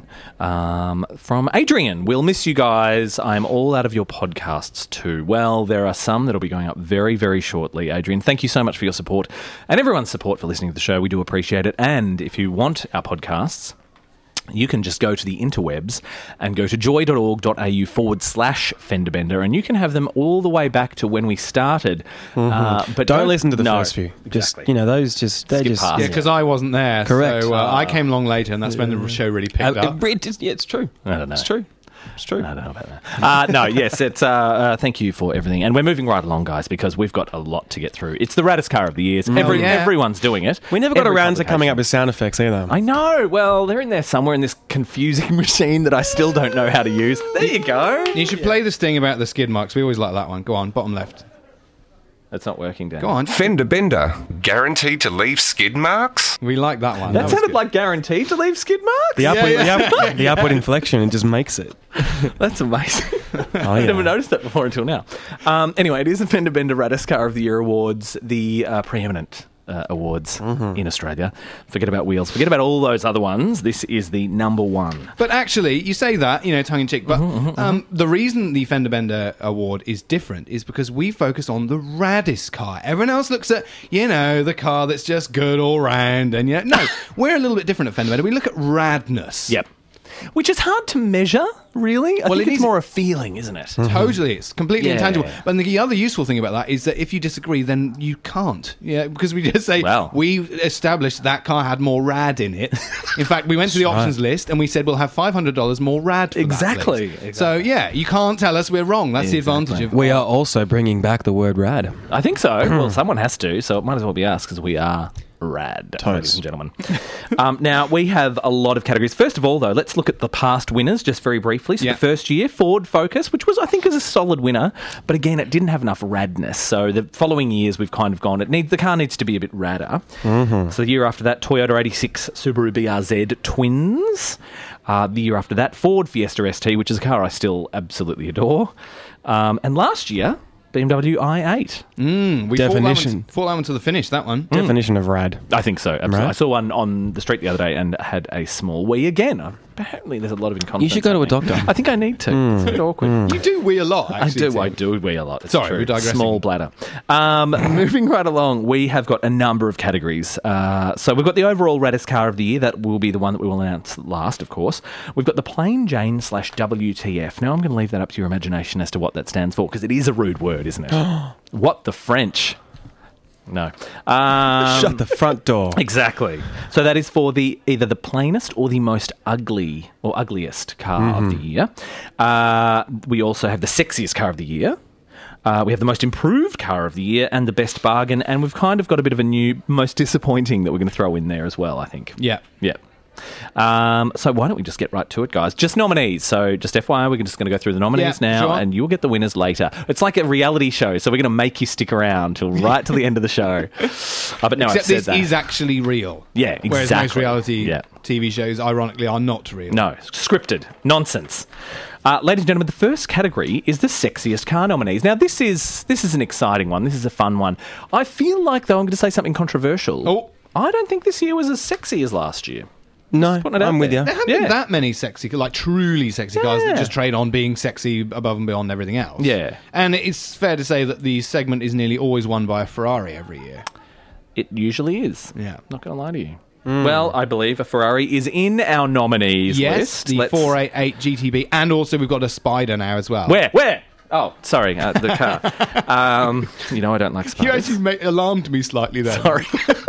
um, from Adrian. We'll miss you guys. I'm all out of your podcasts too. Well, there are some that'll be going up very, very shortly. Adrian, thank you so much for your support and everyone's support for listening to the show. We do appreciate it. And if you want our podcasts, you can just go to the interwebs and go to joy.org.au forward slash Fenderbender, and you can have them all the way back to when we started. Uh, but Don't listen to the no, first few. Just exactly. you know, those just they Skip just past. Yeah, because I wasn't there. Correct. So uh, I came along later, and that's when the show really picked Uh, up. it- it- yeah, it's true. I don't know. It's true. It's true. I don't know about that. Uh, no, yes, it's. Uh, uh, thank you for everything, and we're moving right along, guys, because we've got a lot to get through. It's the Raddest Car of the Years. Every, yeah. Everyone's doing it. We never got Every around to coming publication. up with sound effects either. I know. Well, they're in there somewhere in this confusing machine that I still don't know how to use. There you go. You should play the sting about the skid marks. We always like that one. Go on, bottom left. That's not working, Dan. Go on. Fender Bender, guaranteed to leave skid marks? We like that one. That was sounded good. like guaranteed to leave skid marks. the upward, yeah. The, up, the upward inflection, it just makes it. That's amazing. Oh, I yeah. never noticed that before until now. Um, anyway, it is the Fender Bender Raddest Car of the Year Awards, the uh, preeminent uh, awards in Australia. Forget about wheels. Forget about all those other ones. This is the number one. But actually, you say that, you know, tongue in cheek. But um, the reason the Fender Bender Award is different is because we focus on the raddest car. Everyone else looks at, you know, the car that's just good all round. And, you know, no, we're a little bit different at Fender Bender. We look at radness. Yep. Which is hard to measure, really. I Well, think it it's is- more a feeling, isn't it? Totally, it's completely Yeah. intangible. But the other useful thing about that is that if you disagree, then you can't. Yeah, because we just say Well. we established that car had more rad in it. In fact, we went to the options list and we said we'll have five hundred dollars more rad. For that, Exactly, please. exactly. So yeah, you can't tell us we're wrong. That's the Exactly. advantage of We are also bringing back the word rad. I think so. Well, someone has to, so it might as well be us because we are rad, ladies and gentlemen. um, now, we have a lot of categories. First of all, though, let's look at the past winners just very briefly. So Yeah. the first year, Ford Focus, which was, I think, is a solid winner, but again, it didn't have enough radness. So the following years, we've kind of gone, it needs the car needs to be a bit radder. Mm-hmm. So the year after that, Toyota eighty-six Subaru B R Z Twins. Uh, the year after that, Ford Fiesta S T, which is a car I still absolutely adore. Um, and last year, B M W i eight. Mm, we Definition. Fought that, one, fought that one to the finish. That one. Definition of rad. I think so. Absolutely. Right. I saw one on the street the other day and had a small wee again. Apparently, there's a lot of incontinence. You should go to a happening. doctor. I think I need to. It's a bit awkward. You do wee a lot. I Actually, do. Tim. I do wee a lot. It's Sorry, true. we're digressing. Small bladder. Um, moving right along, we have got a number of categories. Uh, so we've got the overall Raddest Car of the Year. That will be the one that we will announce last, of course. We've got the Plain Jane slash W T F. Now I'm going to leave that up to your imagination as to what that stands for because it is a rude word, isn't it? What the French? No. Um, Shut the front door. Exactly. So that is for the either the plainest or the most ugly or ugliest car of the year. Uh, we also have the sexiest car of the year. Uh, we have the most improved car of the year and the best bargain. And we've kind of got a bit of a new most disappointing that we're going to throw in there as well, I think. Yeah. Yeah. Um, so why don't we just get right to it, guys? Just nominees. So just F Y I, we're just going to go through the nominees Yeah, now, sure. and you'll get the winners later. It's like a reality show, so we're going to make you stick around till right till the end of the show. Uh, but no, I've Except said this that. is actually real. Yeah, Whereas most exactly. reality Yeah. T V shows, ironically, are not real. No, scripted nonsense. Uh, ladies and gentlemen, the first category is the sexiest car nominees. Now, this is this is an exciting one. This is a fun one. I feel like, though, I'm going to say something controversial. Oh. I don't think this year was as sexy as last year. No, putting it out I'm with there. you. There haven't Yeah. been that many sexy, like truly sexy cars that Yeah. just trade on being sexy above and beyond everything else. Yeah. And it's fair to say that the segment is nearly always won by a Ferrari every year. It usually is. Yeah. Not going to lie to you. Well, I believe a Ferrari is in our nominees Yes, list. the Let's- four eighty-eight G T B, and also we've got a Spider now as well. Where? Where? Oh, sorry, uh, the car. um, you know I don't like You spiders. actually ma- alarmed me slightly there. Sorry.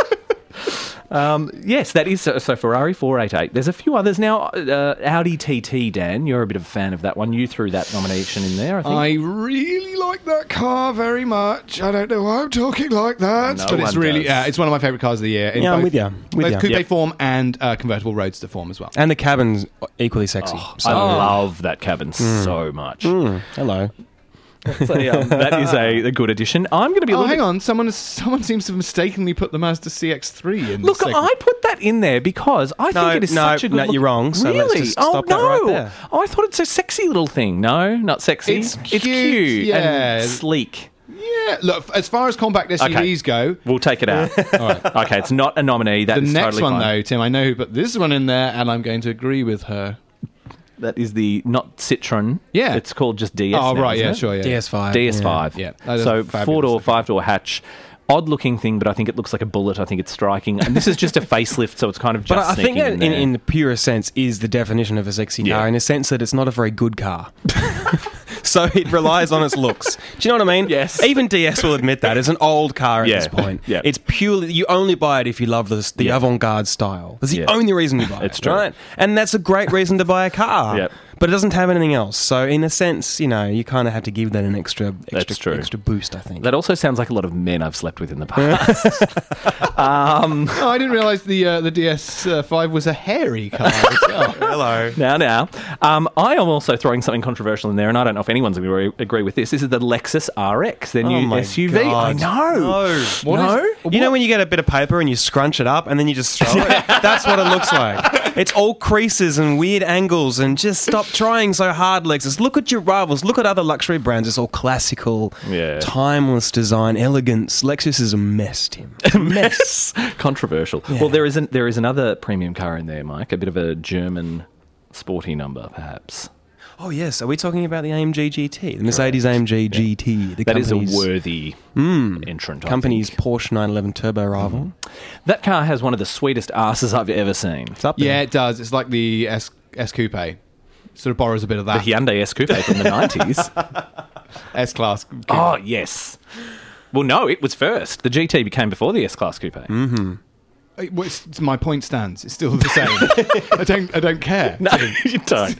um, yes, that is so, so Ferrari four eighty-eight. There's a few others now. Uh, Audi T T, Dan, you're a bit of a fan of that one. You threw that nomination in there, I think. I really like that car very much. I don't know why I'm talking like that, No but it's one really does. yeah, it's one of my favourite cars of the year. In Yeah, I'm both, with ya. With both ya. coupe Yep. form and uh, convertible roadster form as well. And the cabin's equally sexy. I so, love that cabin so much. Mm, hello. So, um, that is a, a good addition. I'm going to be a Oh, little hang bit- on! Someone someone seems to have mistakenly put the Mazda C X three in. Look, the segment. I put that in there because I No, think it is no, such a good no, look- you're wrong, so really? let's just oh, stop that no. right there. Oh, I thought it's a sexy little thing. No, not sexy. It's It's cute, cute yeah. and sleek. Yeah, look. As far as compact S U Vs Okay. go, We'll take it out. Okay, it's not a nominee. That the is next totally one fine. though, Tim, I know who put this one in there, and I'm going to agree with her. That is the not Citroen. Yeah. It's called just D S. Oh now, right, isn't yeah, it? sure, yeah. D S five. D S five. Yeah, that is So a fabulous four door, looking. five door hatch. Odd looking thing, but I think it looks like a bullet. I think it's striking. And this is just a facelift, so it's kind of just But I think sneaking that in, in, there. in the purest sense is the definition of a sexy Yeah. car, in a sense that it's not a very good car. So it relies on its looks. Do you know what I mean? Yes. Even D S will admit that. It's an old car at Yeah. this point. Yeah. It's purely, you only buy it if you love this, the Yeah. avant-garde style. That's the Yeah. only reason you buy it. It's true. Right? And that's a great reason to buy a car. Yep. But it doesn't have anything else. So in a sense, you know, you kind of have to give that an extra, That's extra, true. extra boost, I think. That also sounds like a lot of men I've slept with in the past. Oh, I didn't realise the uh, the D S five was a hairy car as well. Hello. Now, now, um, I am also throwing something controversial in there, and I don't know if anyone's going to agree with this. This is the Lexus R X, their new Oh my S U V. I God. know. No. What no. is- You know when you get a bit of paper and you scrunch it up and then you just throw it? That's what it looks like. It's all creases and weird angles, and just stop trying so hard, Lexus. Look at your rivals. Look at other luxury brands. It's all classical, Yeah. timeless design, elegance. Lexus is a mess, Tim. Mess. Controversial. Well, there is an, there is another premium car in there, Mike. A bit of a German sporty number, perhaps. Oh, yes. Are we talking about the A M G G T? The Mercedes A M G G T. The That is a company's- worthy entrant. I company's think. Porsche nine eleven Turbo rival. That car has one of the sweetest asses I've ever seen. It's up there. Yeah, it does. It's like the S S Coupe. Sort of borrows a bit of The that. Hyundai S Coupe from the nineties. S Class. Coupe. Oh, yes. Well, no, it was first. The G T became before the S-Class Coupe. Uh, well, it's- it's- my point stands. It's still the same. I don't. I don't care. No, you don't.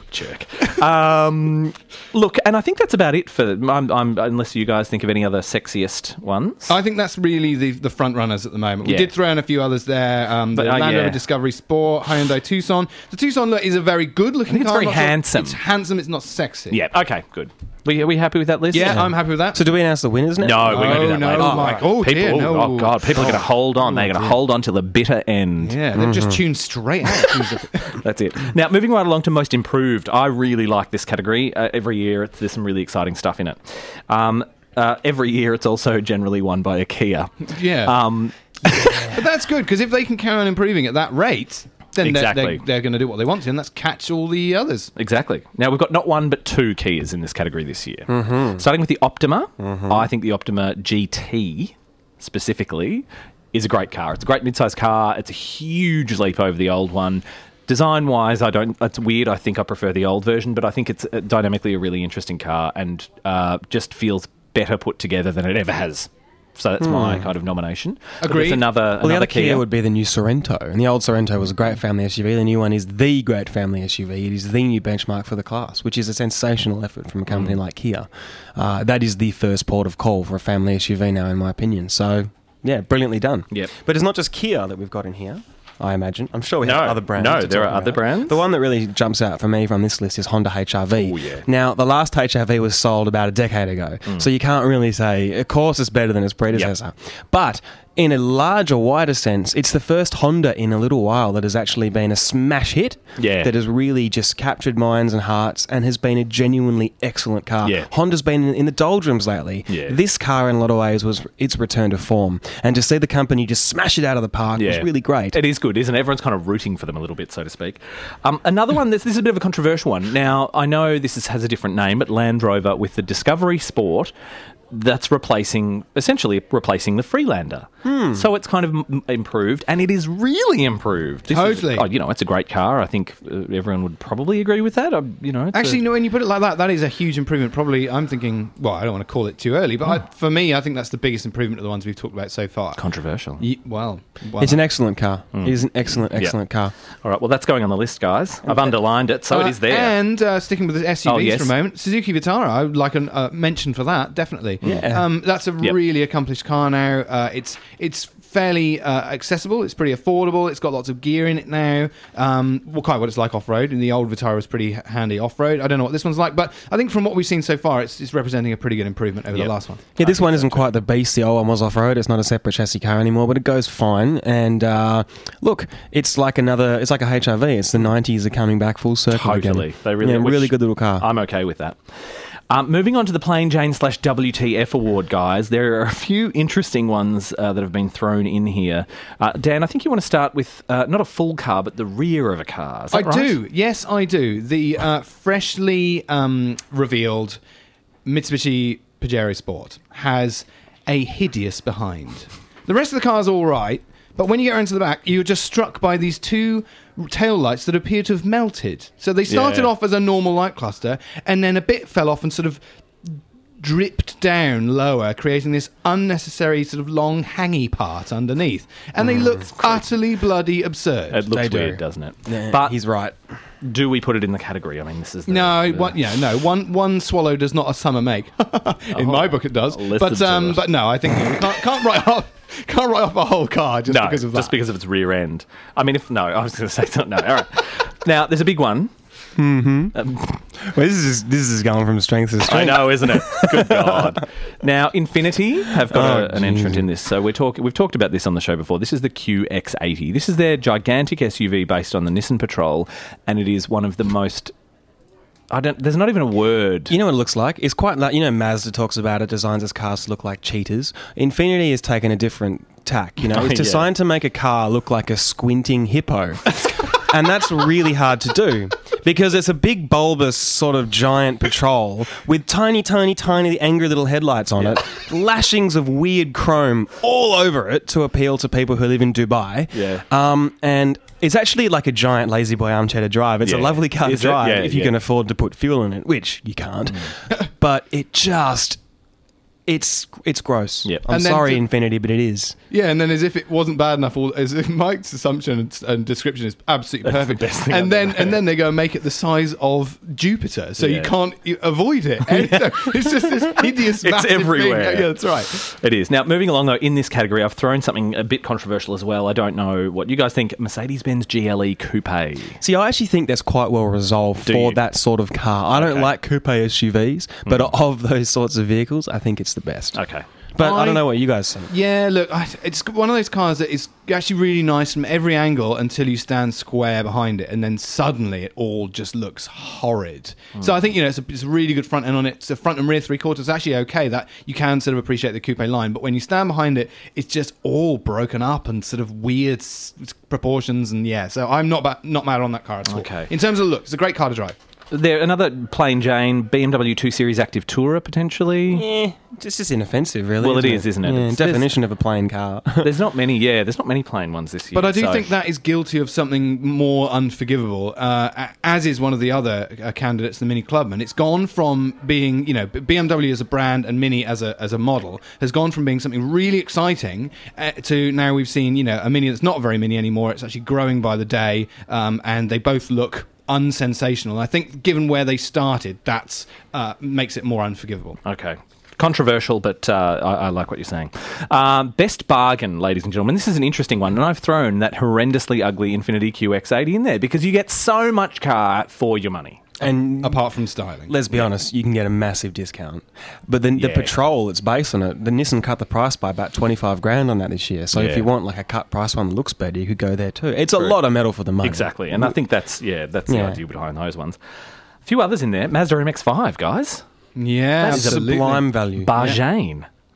Jerk. Um, look, and I think that's about it for. I'm, I'm, unless you guys think of any other sexiest ones. I think that's really the the front runners at the moment. We Yeah. did throw in a few others there. Um, the But, uh, Land Rover yeah. Discovery Sport, Hyundai Tucson. The Tucson look is a very good looking I think it's car. very I'm not sure- handsome. It's handsome. It's not sexy. Yeah. Okay. Good. We, are we happy with that list? Yeah, I'm happy with that. So do we announce the winners now? No, we're going to do Oh, that no, later. oh my- oh, people, dear, no. oh god, people are going to hold on. They're going to hold on till the bitter end. yeah, they've just tuned straight out. That's it. Now, moving right along to most improved. I really like this category. Uh, every year, it's, there's some really exciting stuff in it. Um, uh, every year, it's also generally won by a Kia. yeah, Um, but that's good because if they can carry on improving at that rate, then Exactly. they're, they're, they're going to do what they want to, and that's catch all the others. Exactly. Now, we've got not one but two Kias in this category this year. Starting with the Optima, I think the Optima G T specifically is a great car. It's a great mid-sized car. It's a huge leap over the old one. Design-wise, I don't. That's weird. I think I prefer the old version, but I think it's uh, dynamically a really interesting car and uh, just feels better put together than it ever has. So that's my kind of nomination. But Agreed. there's another, Well, the another other Kia Kia. would be the new Sorento. And the old Sorento was a great family S U V. The new one is the great family S U V. It is the new benchmark for the class, which is a sensational effort from a company like Kia. Uh, that is the first port of call for a family S U V now, in my opinion. So, yeah, brilliantly done. Yep. But it's not just Kia that we've got in here, I imagine. I'm sure we have No, other brands. no, to there talk are other about. brands. The one that really jumps out for me from this list is Honda H R V. Oh, yeah. Now, the last H R V was sold about a decade ago, Mm. so you can't really say, of course, it's better than its predecessor. But in a larger, wider sense, it's the first Honda in a little while that has actually been a smash hit. Yeah. That has really just captured minds and hearts and has been a genuinely excellent car. Yeah. Honda's been in, in the doldrums lately. Yeah. This car, in a lot of ways, was its return to form. And to see the company just smash it out of the park was really great. It is good, isn't it? Everyone's kind of rooting for them a little bit, so to speak. Um, another one, this, this is a bit of a controversial one. Now, I know this is, has a different name, but Land Rover with the Discovery Sport. that's replacing, essentially replacing the Freelander. Hmm. So it's kind of m- improved, and it is really improved. This Totally. Is, oh, you know, it's a great car. I think uh, everyone would probably agree with that. Uh, you know, it's Actually, a, no, when you put it like that, that is a huge improvement. Probably, I'm thinking, well, I don't want to call it too early, but I, for me, I think that's the biggest improvement of the ones we've talked about so far. controversial. Ye- well, well, It's an excellent car. Mm. It is an excellent, excellent car. All right, well, that's going on the list, guys. I've underlined it, so Uh, it is there. And uh, sticking with the S U Vs Oh, yes. for a moment, Suzuki Vitara, I would like a uh, mention for that, definitely. Yeah. Um, that's a Yep. really accomplished car now. Uh, it's it's fairly uh, accessible. It's pretty affordable. It's got lots of gear in it now. Um, well, kind of what it's like off-road. And the old Vitara was pretty h- handy off-road. I don't know what this one's like, but I think from what we've seen so far, it's, it's representing a pretty good improvement over Yep. the last one. Yeah, this one isn't quite the beast the old one was off-road. It's not a separate chassis car anymore, but it goes fine. And uh, look, it's like another, it's like a H R V. It's the nineties are coming back full circle Totally. again. They really, yeah, which really good little car. I'm okay with that. Um, moving on to the Plain Jane slash W T F award, guys. There are a few interesting ones uh, that have been thrown in here. Uh, Dan, I think you want to start with uh, not a full car, but the rear of a car. Is that I right? do. Yes, I do. The uh, freshly um, revealed Mitsubishi Pajero Sport has a hideous behind. The rest of the car's all right, but when you get around to the back, you're just struck by these two tail lights that appear to have melted. So they started Yeah. off as a normal light cluster, and then a bit fell off and sort of dripped down lower, creating this unnecessary sort of long hangy part underneath. And they look utterly bloody absurd. It looks They do. weird, doesn't it? Yeah, but he's right. do we put it in the category? I mean, this is the, No, the- one, yeah, no. One one swallow does not a summer make. In my book, it does. Listen But to um, it. but no, I think you can't, can't write off can't write off a whole car just no, because of that. just because of its rear end. I mean, if no, I was going to say something. No, all right. Now, there's a big one. Well, this is this is going from strength to I strength. know, isn't it? Good God. Now, Infinity have got Oh, a, an entrant geez. in this. So we're talking. We've talked about this on the show before. This is the Q X eighty. This is their gigantic S U V based on the Nissan Patrol, and it is one of the most. I don't. There's not even a word. You know what it looks like? It's quite like, you know, Mazda talks about it, designs its cars to look like cheetahs. Infinity has taken a different tack, you know. Oh, It's yeah. designed to make a car look like a squinting hippo. And that's really hard to do because it's a big bulbous sort of giant Patrol with tiny, tiny, tiny angry little headlights on it, lashings of weird chrome all over it to appeal to people who live in Dubai. Yeah. Um, and it's actually like a giant lazy boy armchair to drive. It's Yeah. a lovely car to Is it? drive Yeah, if you yeah. can afford to put fuel in it, which you can't. But it just... It's it's gross. Yep. I'm And then sorry, to- Infinity, but it is. Yeah, and then as if it wasn't bad enough, all as if Mike's assumption and, and description is absolutely That's the perfect. best thing and I've then ever and heard. then they go and make it the size of Jupiter, so you Yeah. can't you avoid it. And so it's just this hideous, It's massive everywhere. thing. Yeah, that's right. It is. Now, moving along, though, in this category, I've thrown something a bit controversial as well. I don't know what you guys think. Mercedes-Benz G L E Coupe. See, I actually think that's quite well resolved Do for you? that sort of car. I don't Okay. like coupe S U Vs, but Mm. of those sorts of vehicles, I think it's the best. Okay. But I, I- don't know what you guys think. Yeah, look, I, it's one of those cars that is actually really nice from every angle until you stand square behind it, and then suddenly it all just looks horrid. So I think, you know, it's a, it's a really good front end on it. It's a front and rear three quarters. Actually, okay, that you can sort of appreciate the coupe line, but when you stand behind it, it's just all broken up and sort of weird s- proportions. And yeah, so I'm not ba- not mad on that car at all. Okay. In terms of look, it's a great car to drive. There, another plain Jane B M W two Series Active Tourer potentially. Yeah, it's just inoffensive, really. Well, it isn't is, isn't it? Yeah, It's- definition of a plain car. There's not many. Yeah, there's not many plain ones this year. But I do so- think that is guilty of something more unforgivable, uh, a- as is one of the other uh, candidates, the Mini Clubman. It's gone from being, you know, B M W as a brand and Mini as a as a model has gone from being something really exciting uh, to now we've seen, you know, a Mini that's not very Mini anymore. It's actually growing by the day, um, and they both look unsensational. I think, given where they started, that's uh, makes it more unforgivable. Okay. Controversial, but uh, I, I like what you're saying. Um, best bargain, ladies and gentlemen. This is an interesting one, and I've thrown that horrendously ugly Infiniti Q X eighty in there because you get so much car for your money. And Apart from styling. let's be honest, you can get a massive discount. But then the Yeah. Patrol, it's based on it. The Nissan cut the price by about twenty-five grand on that this year. So Yeah. if you want like a cut price one that looks better, you could go there too. It's a lot of metal for the money. Exactly, and I think that's yeah, that's the Yeah. idea behind those ones. A few others in there. Mazda M X five, guys. Yeah, That's absolutely. sublime value. Barjane.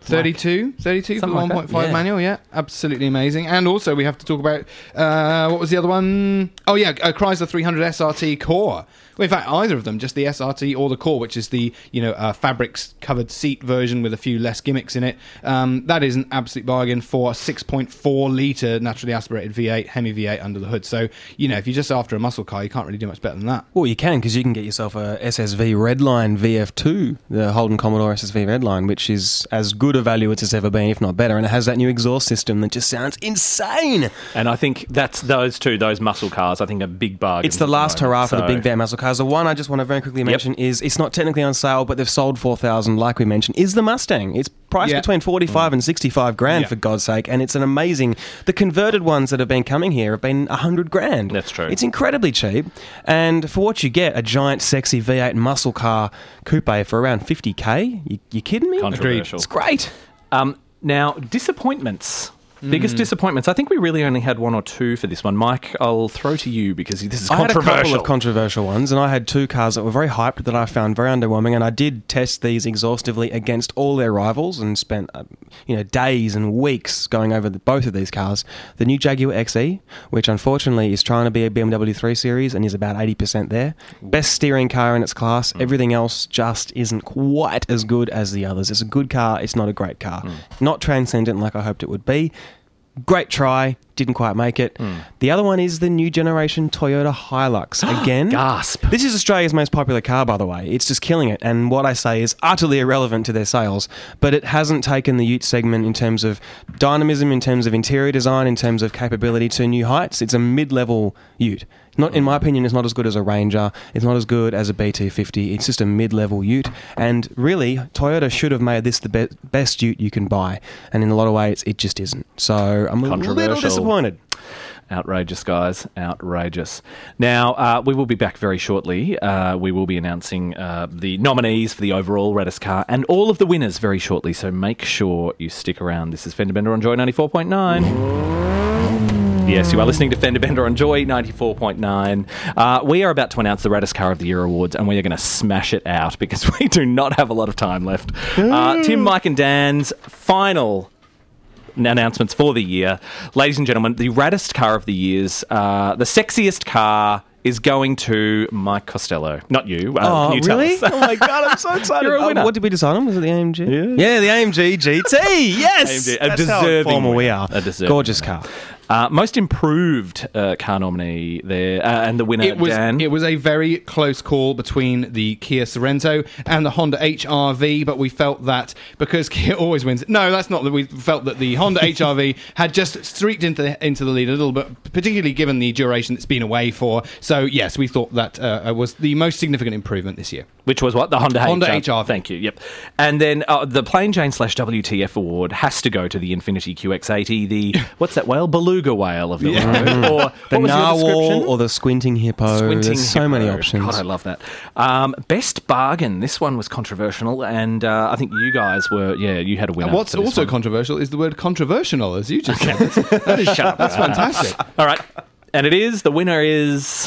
thirty-two, thirty-two for the Something like one that, point five yeah. manual, yeah, absolutely amazing. And also we have to talk about, uh, what was the other one? Oh yeah, uh, Chrysler three hundred S R T Core. Well, in fact, either of them, just the S R T or the Core, which is the, you know, uh, fabrics-covered seat version with a few less gimmicks in it. Um, that is an absolute bargain for a six point four litre naturally aspirated V eight, Hemi V eight under the hood. So, you know, if you're just after a muscle car, you can't really do much better than that. Well, you can, because you can get yourself a S S V Redline V F two, the Holden Commodore S S V Redline, which is as good a value as it's ever been, if not better, and it has that new exhaust system that just sounds insane. And I think that's those two, those muscle cars, I think are big bargains. It's the at last moment. hurrah for the So- big van muscle cars. The one I just want to very quickly mention is, it's not technically on sale, but they've sold four thousand, like we mentioned, is the Mustang. It's priced Yeah. between forty-five and sixty-five grand, Yeah. for God's sake, and it's an amazing... The converted ones that have been coming here have been one hundred grand. That's true. It's incredibly cheap, and for what you get, a giant, sexy V eight muscle car coupe for around fifty k? You, you kidding me? Controversial. It's great. Um, now, disappointments. Biggest disappointments. I think we really only had one or two for this one. Mike, I'll throw to you because this is I had a controversial. couple of controversial ones, and I had two cars that were very hyped that I found very underwhelming, and I did test these exhaustively against all their rivals and spent uh, you know days and weeks going over the, both of these cars. The new Jaguar X E, which unfortunately is trying to be a B M W three Series and is about eighty percent there. Best steering car in its class. Mm. Everything else just isn't quite as good as the others. It's a good car. It's not a great car. Mm. Not transcendent like I hoped it would be. Great try, didn't quite make it. Mm. The other one is the new generation Toyota Hilux. Again, Gasp. this is Australia's most popular car, by the way. It's just killing it, and what I say is utterly irrelevant to their sales, but it hasn't taken the ute segment in terms of dynamism, in terms of interior design, in terms of capability to new heights. It's a mid-level ute. Not, in my opinion, it's not as good as a Ranger. It's not as good as a B T fifty. It's just a mid-level ute. And really, Toyota should have made this the be- best ute you can buy. And in a lot of ways, it just isn't. So I'm a little Controversial. disappointed. Outrageous, guys. Outrageous. Now, uh, we will be back very shortly. Uh, we will be announcing uh, the nominees for the overall Reddest car and all of the winners very shortly. So make sure you stick around. This is Fender Bender on Joy ninety-four point nine. Yes, you are listening to Fender Bender on Joy ninety-four point nine. Uh, we are about to announce the Reddest Car of the Year awards, and we are going to smash it out because we do not have a lot of time left. Uh, Tim, Mike, and Dan's final announcements for the year. Ladies and gentlemen, the Reddest Car of the Year's, uh, the sexiest car is going to Mike Costello. Not you. Uh, Oh, can you tell really? us? Oh my God, I'm so excited. You're a Oh, winner. what did we decide on? Was it the A M G? Yeah. Yeah, the A M G G T. Yes! A M G, a That's how deserving formal we winner. are. A deserving Gorgeous winner. car. Uh, most improved uh, car nominee there, uh, and the winner, It was Dan. it was a very close call between the Kia Sorento and the Honda H R V, but we felt that because Kia always wins. No, that's not that. We felt that the Honda H R V had just streaked into the, into the lead a little bit, particularly given the duration it's been away for. So yes, we thought that uh, was the most significant improvement this year. Which was what? The Honda, Honda H R. H R V. Thank you. Yep. And then uh, the Plain Jane slash W T F award has to go to the Infiniti Q X eighty, the, what's that whale? Beluga whale of the road. Or The what was your narwhal description? or the squinting hippo. Squinting There's so many hippo. options. God, I love that. Um, best bargain. This one was controversial, and uh, I think you guys were, yeah, you had a winner. And what's for this also one. controversial is the word controversial, as you just said. That's, that is, Shut up. that's fantastic. All right. And it is, the winner is...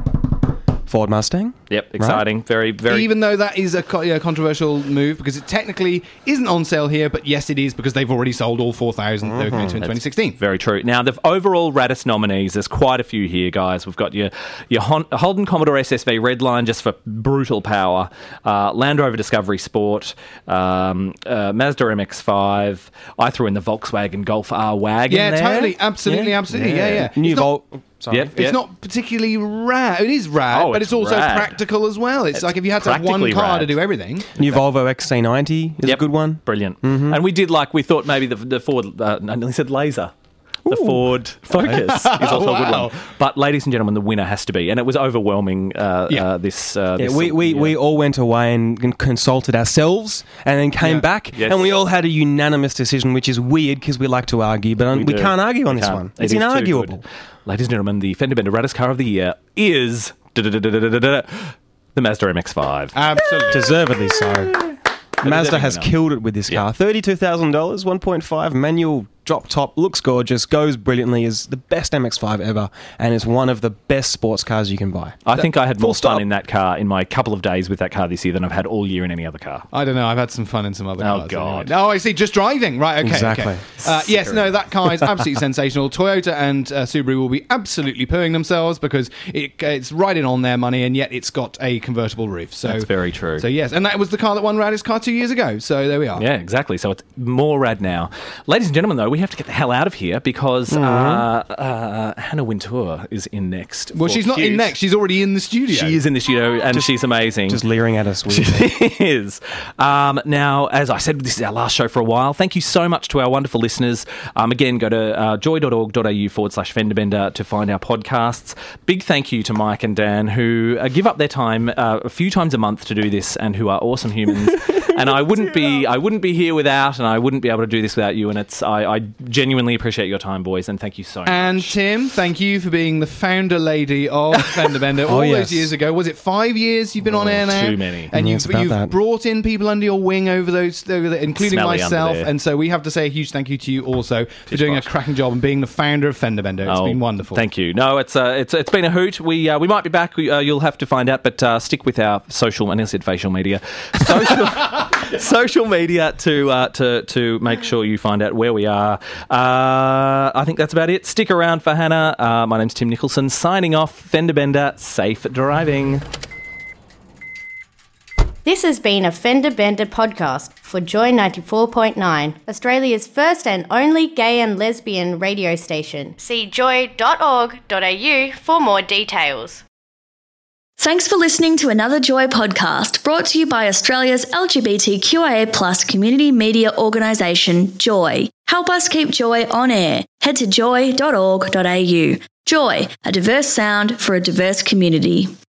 Ford Mustang. Yep, exciting. Very, very... Even though that is a co- yeah, controversial move because it technically isn't on sale here, but yes, it is because they've already sold all four thousand they were going to in twenty sixteen. Very true. Now, the overall Raddest nominees, there's quite a few here, guys. We've got your your Hon- Holden Commodore S S V Redline just for brutal power, uh, Land Rover Discovery Sport, um, uh, Mazda M X five. I threw in the Volkswagen Golf R wagon. Yeah, there. totally, absolutely, absolutely. Yeah, yeah. New It's not- Volt. Sorry. Yep. It's not particularly rad. It is rad, Oh, but it's it's also rad. practical as well. It's, It's like if you had to have one practically car rad. to do everything. New Volvo X C ninety is Yep. a good one. Brilliant. And we did like, we thought maybe the, the Ford, uh, I nearly said Laser. The Ford Focus is also a good Wow. one. But, ladies and gentlemen, the winner has to be, and it was overwhelming, uh, Yeah. uh, this... Uh, Yeah, this we, we, yeah. we all went away and con- consulted ourselves and then came Yeah. back Yes. and we all had a unanimous decision, which is weird because we like to argue, but um, we, do. can't argue on We this can't. one. It It's is too inarguable. good. Ladies and gentlemen, the Fender Bender Raddest Car of the Year is the Mazda M X five. Absolutely. Deservedly so. Mazda has winner. killed it with this Yeah. car. thirty-two thousand dollars, one point five manual drop top, looks gorgeous, goes brilliantly, is the best M X five ever, and is one of the best sports cars you can buy. I think I had Full more fun stop. in that car in my couple of days with that car this year than I've had all year in any other car. I don't know. I've had some fun in some other Oh, cars. God. Anyway. Oh, I see. Just driving. Right. Okay. Exactly. Okay. Uh, yes. No. That car is absolutely sensational. Toyota and uh, Subaru will be absolutely pooing themselves because it, it's right in on their money, and yet it's got a convertible roof. So That's very true. So yes, and that was the car that won Raddest Car two years ago. So there we are. Yeah, exactly. So it's more rad now. Ladies and gentlemen, though, we have to get the hell out of here because uh, uh, Hannah Wintour is in next. Well, for she's not Hughes. in next. She's already in the studio. She is in the studio, and she's amazing. Just leering at us. She With is. Um, now, as I said, this is our last show for a while. Thank you so much to our wonderful listeners. Um, again, go to uh, joy.org.au forward slash fenderbender to find our podcasts. Big thank you to Mike and Dan, who uh, give up their time uh, a few times a month to do this, and who are awesome humans. And I wouldn't be, I wouldn't be here without, and I wouldn't be able to do this without you. And it's, I, I genuinely appreciate your time, boys, and thank you so much. And Tim, thank you for being the founder lady of Fenderbender all Oh, yes. those years ago. Was it five years you've been on air now? too many. And Yeah, you've, it's about you've that. brought in people under your wing over those, over the, including Smelly under myself. there. And so we have to say a huge thank you to you also for doing a cracking job and being the founder of Fenderbender. It's Oh, been wonderful. Thank you. No, it's uh, it's it's been a hoot. We uh, we might be back. We, uh, you'll have to find out, but uh, stick with our social. And I said facial media, social social media to uh, to to make sure you find out where we are. Uh, I think that's about it. Stick around for Hannah. Uh, my name's Tim Nicholson. Signing off. Fenderbender. Safe driving. This has been a Fender Bender podcast for Joy ninety-four point nine, Australia's first and only gay and lesbian radio station. See joy dot org dot a u for more details. Thanks for listening to another Joy podcast brought to you by Australia's L G B T Q I A plus community media organisation, Joy. Help us keep Joy on air. Head to joy dot org dot a u. Joy, a diverse sound for a diverse community.